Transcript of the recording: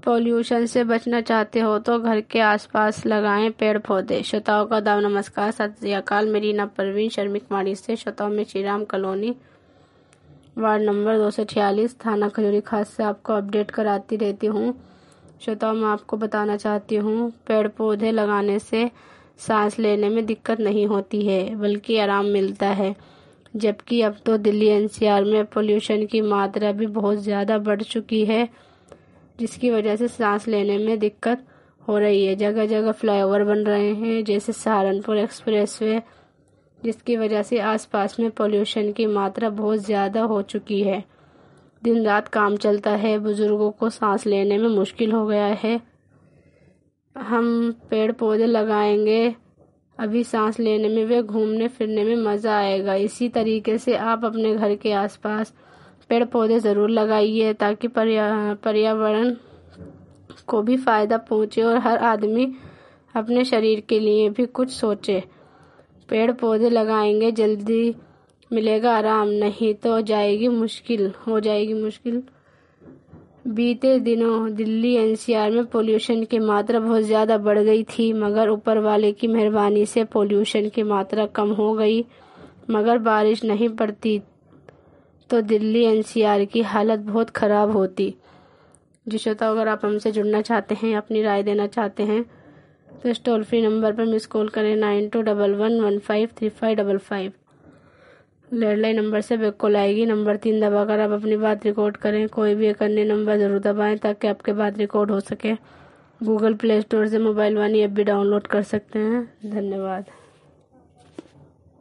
Pollution से बचना चाहते हो तो घर के आसपास लगाएं पेड़ पौधे। श्रोताओं का दाव नमस्कार, सत श्री अकाल। मेरी नाम परवीन शर्मिक माड़ी से श्रोताओं में Shri Ram colony ward number 246 थाना खजूरी खास से आपको अपडेट कराती रहती हूँ। श्रोताओं मैं आपको बताना चाहती हूँ, पेड़ पौधे लगाने से सांस लेने में दिक्कत नहीं होती है बल्कि आराम मिलता है। जबकि अब तो दिल्ली एनसीआर में पोल्यूशन की मात्रा भी बहुत ज़्यादा बढ़ चुकी है, जिसकी वजह से सांस लेने में दिक्कत हो रही है। जगह जगह फ्लाईओवर बन रहे हैं जैसे सहारनपुर एक्सप्रेसवे, जिसकी वजह से आसपास में पोल्यूशन की मात्रा बहुत ज़्यादा हो चुकी है। दिन रात काम चलता है, बुजुर्गों को सांस लेने में मुश्किल हो गया है। हम पेड़ पौधे लगाएंगे, अभी सांस लेने में व घूमने फिरने में मज़ा आएगा। इसी तरीके से आप अपने घर के आसपास पेड़ पौधे ज़रूर लगाइए ताकि पर्यावरण को भी फ़ायदा पहुँचे और हर आदमी अपने शरीर के लिए भी कुछ सोचे। पेड़ पौधे लगाएंगे, जल्दी मिलेगा आराम, नहीं तो हो जाएगी मुश्किल। बीते दिनों दिल्ली एनसीआर में पोल्यूशन की मात्रा बहुत ज़्यादा बढ़ गई थी, मगर ऊपर वाले की मेहरबानी से पोल्यूशन की मात्रा कम हो गई। मगर बारिश नहीं पड़ती तो दिल्ली एनसीआर की हालत बहुत ख़राब होती। जी श्रोता, अगर आप हमसे जुड़ना चाहते हैं, अपनी राय देना चाहते हैं तो इस टोल फ्री नंबर पर मिस कॉल करें 9211153555। लैंडलाइन नंबर से बैक कॉल आएगी। नंबर 3 दबाकर आप अपनी बात रिकॉर्ड करें। कोई भी एक अन्य नंबर ज़रूर दबाएं ताकि आपकी बात रिकॉर्ड हो सके। गूगल प्ले स्टोर से मोबाइल वानी ऐप भी डाउनलोड कर सकते हैं। धन्यवाद।